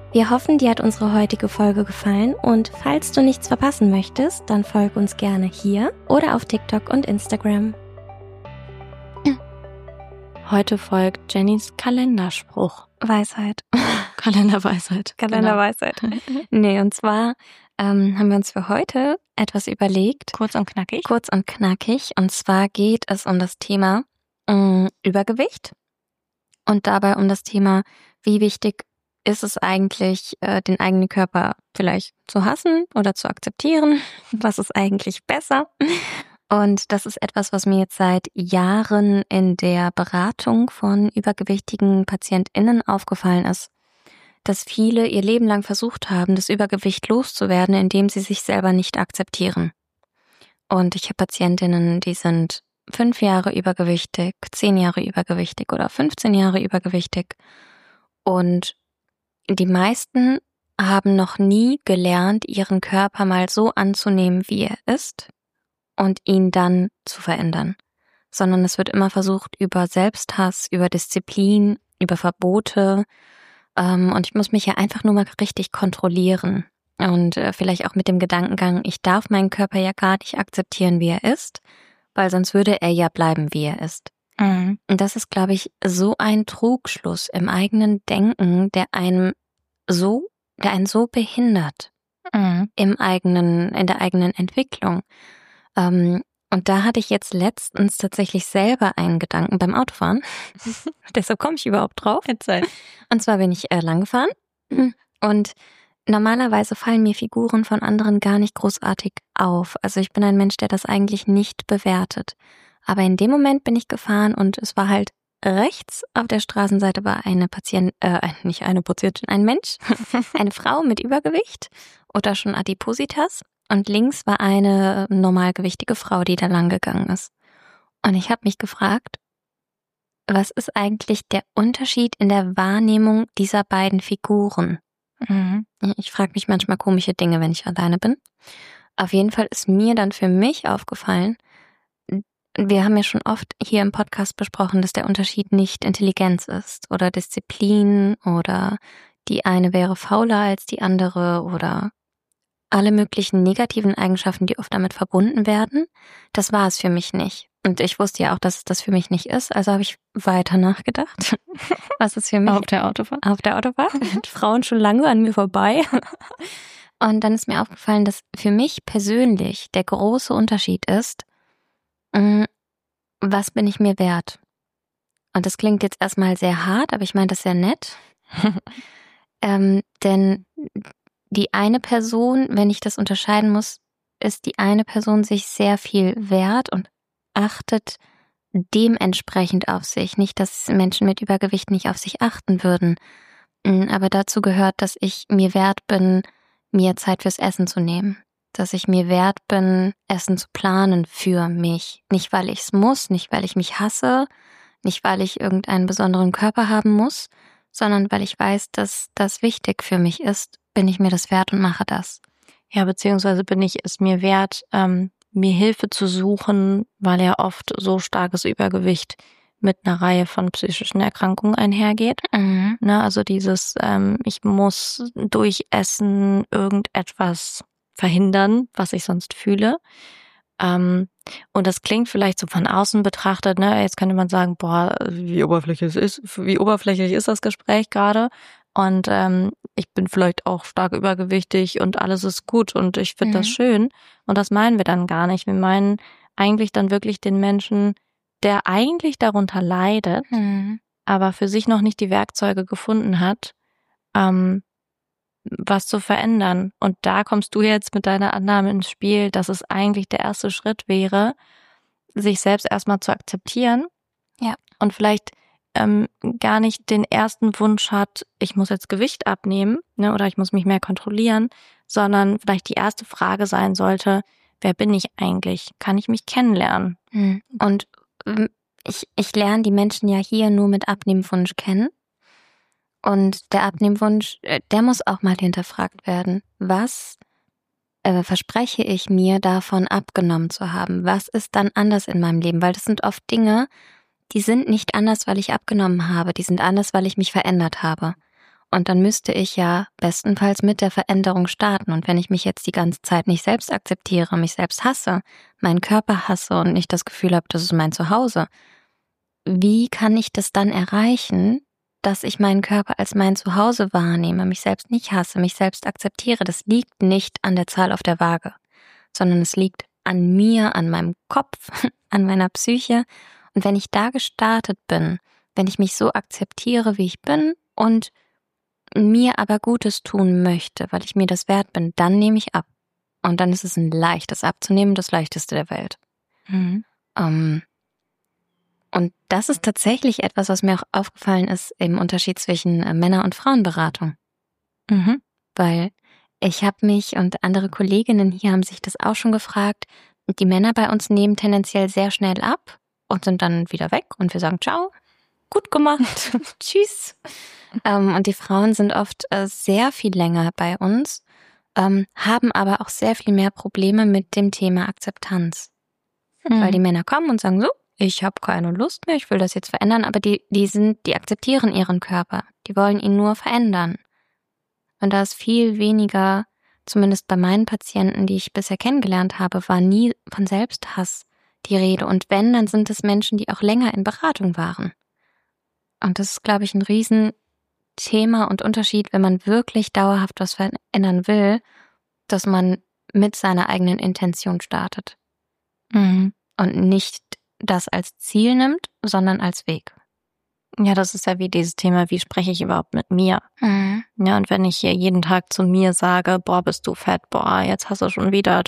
Wir hoffen, dir hat unsere heutige Folge gefallen und falls du nichts verpassen möchtest, dann folge uns gerne hier oder auf TikTok und Instagram. Heute folgt Jennys Kalenderspruch. Weisheit. Kalenderweisheit. Kalenderweisheit. Genau. Nee, und zwar haben wir uns für heute etwas überlegt. Kurz und knackig. Kurz und knackig. Und zwar geht es um das Thema Übergewicht und dabei um das Thema, wie wichtig ist es eigentlich, den eigenen Körper vielleicht zu hassen oder zu akzeptieren? Was ist eigentlich besser? Und das ist etwas, was mir jetzt seit Jahren in der Beratung von übergewichtigen PatientInnen aufgefallen ist, dass viele ihr Leben lang versucht haben, das Übergewicht loszuwerden, indem sie sich selber nicht akzeptieren. Und ich habe PatientInnen, die sind 5 Jahre übergewichtig, 10 Jahre übergewichtig oder 15 Jahre übergewichtig. Und die meisten haben noch nie gelernt, ihren Körper mal so anzunehmen, wie er ist und ihn dann zu verändern. Sondern es wird immer versucht über Selbsthass, über Disziplin, über Verbote. Und ich muss mich ja einfach nur mal richtig kontrollieren. Und vielleicht auch mit dem Gedankengang, ich darf meinen Körper ja gar nicht akzeptieren, wie er ist, weil sonst würde er ja bleiben, wie er ist. Und das ist, glaube ich, so ein Trugschluss im eigenen Denken, der einen so behindert in der eigenen Entwicklung. Und da hatte ich jetzt letztens tatsächlich selber einen Gedanken beim Autofahren. Deshalb komme ich überhaupt drauf. Und zwar bin ich lang gefahren und normalerweise fallen mir Figuren von anderen gar nicht großartig auf. Also ich bin ein Mensch, der das eigentlich nicht bewertet. Aber in dem Moment bin ich gefahren und es war halt rechts auf der Straßenseite war ein Mensch, eine Frau mit Übergewicht oder schon Adipositas. Und links war eine normalgewichtige Frau, die da lang gegangen ist. Und ich habe mich gefragt, was ist eigentlich der Unterschied in der Wahrnehmung dieser beiden Figuren? Ich frage mich manchmal komische Dinge, wenn ich alleine bin. Auf jeden Fall ist mir dann für mich aufgefallen, wir haben ja schon oft hier im Podcast besprochen, dass der Unterschied nicht Intelligenz ist oder Disziplin oder die eine wäre fauler als die andere oder alle möglichen negativen Eigenschaften, die oft damit verbunden werden. Das war es für mich nicht. Und ich wusste ja auch, dass es das für mich nicht ist. Also habe ich weiter nachgedacht. Was ist für mich? Auf der Autofahrt. Frauen schon lange an mir vorbei. Und dann ist mir aufgefallen, dass für mich persönlich der große Unterschied ist, was bin ich mir wert? Und das klingt jetzt erstmal sehr hart, aber ich meine das sehr nett. Denn die eine Person, wenn ich das unterscheiden muss, ist die eine Person sich sehr viel wert und achtet dementsprechend auf sich. Nicht, dass Menschen mit Übergewicht nicht auf sich achten würden. Aber dazu gehört, dass ich mir wert bin, mir Zeit fürs Essen zu nehmen. Dass ich mir wert bin, Essen zu planen für mich. Nicht, weil ich es muss, nicht, weil ich mich hasse, nicht, weil ich irgendeinen besonderen Körper haben muss, sondern weil ich weiß, dass das wichtig für mich ist, bin ich mir das wert und mache das. Ja, beziehungsweise bin ich es mir wert, mir Hilfe zu suchen, weil ja oft so starkes Übergewicht mit einer Reihe von psychischen Erkrankungen einhergeht. Also dieses, ich muss durch Essen irgendetwas verhindern, was ich sonst fühle. Und das klingt vielleicht so von außen betrachtet, ne? Jetzt könnte man sagen, boah, wie oberflächlich ist das Gespräch gerade? Und ich bin vielleicht auch stark übergewichtig und alles ist gut und ich finde das schön. Und das meinen wir dann gar nicht. Wir meinen eigentlich dann wirklich den Menschen, der eigentlich darunter leidet, aber für sich noch nicht die Werkzeuge gefunden hat, was zu verändern. Und da kommst du jetzt mit deiner Annahme ins Spiel, dass es eigentlich der erste Schritt wäre, sich selbst erstmal zu akzeptieren. Ja. Und vielleicht gar nicht den ersten Wunsch hat, ich muss jetzt Gewicht abnehmen, ne, oder ich muss mich mehr kontrollieren, sondern vielleicht die erste Frage sein sollte, wer bin ich eigentlich? Kann ich mich kennenlernen? Und ich lerne die Menschen ja hier nur mit Abnehmwunsch kennen. Und der Abnehmwunsch, der muss auch mal hinterfragt werden. Was verspreche ich mir davon abgenommen zu haben? Was ist dann anders in meinem Leben? Weil das sind oft Dinge, die sind nicht anders, weil ich abgenommen habe. Die sind anders, weil ich mich verändert habe. Und dann müsste ich ja bestenfalls mit der Veränderung starten. Und wenn ich mich jetzt die ganze Zeit nicht selbst akzeptiere, mich selbst hasse, meinen Körper hasse und nicht das Gefühl habe, das ist mein Zuhause, wie kann ich das dann erreichen, dass ich meinen Körper als mein Zuhause wahrnehme, mich selbst nicht hasse, mich selbst akzeptiere? Das liegt nicht an der Zahl auf der Waage, sondern es liegt an mir, an meinem Kopf, an meiner Psyche. Und wenn ich da gestartet bin, wenn ich mich so akzeptiere, wie ich bin und mir aber Gutes tun möchte, weil ich mir das wert bin, dann nehme ich ab. Und dann ist es ein leichtes abzunehmen, das leichteste der Welt. Und das ist tatsächlich etwas, was mir auch aufgefallen ist im Unterschied zwischen Männer- und Frauenberatung. Weil ich habe mich und andere Kolleginnen hier haben sich das auch schon gefragt. Die Männer bei uns nehmen tendenziell sehr schnell ab und sind dann wieder weg und wir sagen ciao, gut gemacht, tschüss. Und die Frauen sind oft sehr viel länger bei uns, haben aber auch sehr viel mehr Probleme mit dem Thema Akzeptanz. Weil die Männer kommen und sagen so, ich habe keine Lust mehr, ich will das jetzt verändern, aber die akzeptieren ihren Körper, die wollen ihn nur verändern. Und da ist viel weniger, zumindest bei meinen Patienten, die ich bisher kennengelernt habe, war nie von Selbsthass die Rede. Und wenn, dann sind es Menschen, die auch länger in Beratung waren. Und das ist, glaube ich, ein Riesenthema und Unterschied, wenn man wirklich dauerhaft was verändern will, dass man mit seiner eigenen Intention startet. Und nicht das als Ziel nimmt, sondern als Weg. Ja, das ist ja wie dieses Thema, wie spreche ich überhaupt mit mir? Ja, und wenn ich hier jeden Tag zu mir sage, boah, bist du fett, boah, jetzt hast du schon wieder,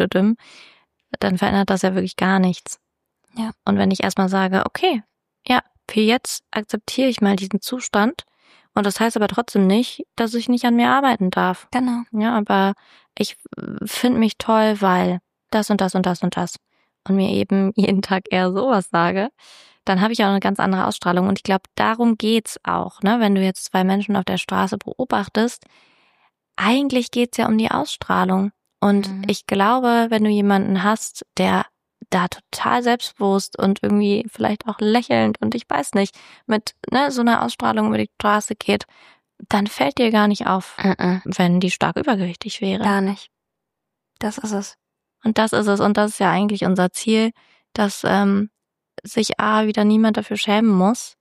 dann verändert das ja wirklich gar nichts. Ja. Und wenn ich erstmal sage, okay, ja, für jetzt akzeptiere ich mal diesen Zustand und das heißt aber trotzdem nicht, dass ich nicht an mir arbeiten darf. Genau. Ja, aber ich finde mich toll, weil das und das und das und das und mir eben jeden Tag eher sowas sage, dann habe ich auch eine ganz andere Ausstrahlung. Und ich glaube, darum geht's auch, ne? Wenn du jetzt zwei Menschen auf der Straße beobachtest, eigentlich geht's ja um die Ausstrahlung. Und ich glaube, wenn du jemanden hast, der da total selbstbewusst und irgendwie vielleicht auch lächelnd und ich weiß nicht, mit so einer Ausstrahlung über die Straße geht, dann fällt dir gar nicht auf, wenn die stark übergewichtig wäre. Gar nicht. Das ist es. Und das ist es. Und das ist ja eigentlich unser Ziel, dass sich wieder niemand dafür schämen muss,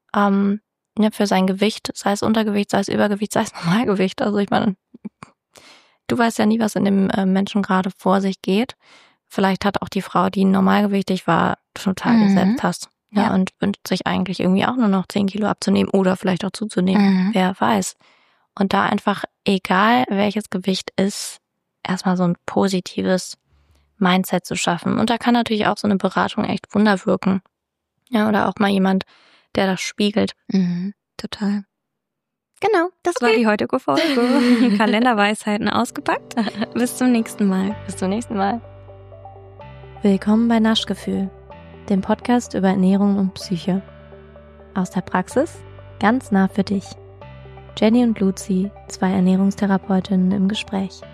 für sein Gewicht, sei es Untergewicht, sei es Übergewicht, sei es Normalgewicht. Also ich meine, du weißt ja nie, was in dem Menschen gerade vor sich geht. Vielleicht hat auch die Frau, die normalgewichtig war, total Selbsthass. Ja, und wünscht sich eigentlich irgendwie auch nur noch 10 Kilo abzunehmen oder vielleicht auch zuzunehmen. Wer weiß. Und da einfach, egal welches Gewicht ist, erstmal so ein positives Mindset zu schaffen. Und da kann natürlich auch so eine Beratung echt Wunder wirken. Ja, oder auch mal jemand, der das spiegelt. Total. Genau, das war die heutige Folge. Kalenderweisheiten ausgepackt. Bis zum nächsten Mal. Bis zum nächsten Mal. Willkommen bei Naschgefühl, dem Podcast über Ernährung und Psyche. Aus der Praxis, ganz nah für dich. Jenny und Luzi, zwei Ernährungstherapeutinnen im Gespräch.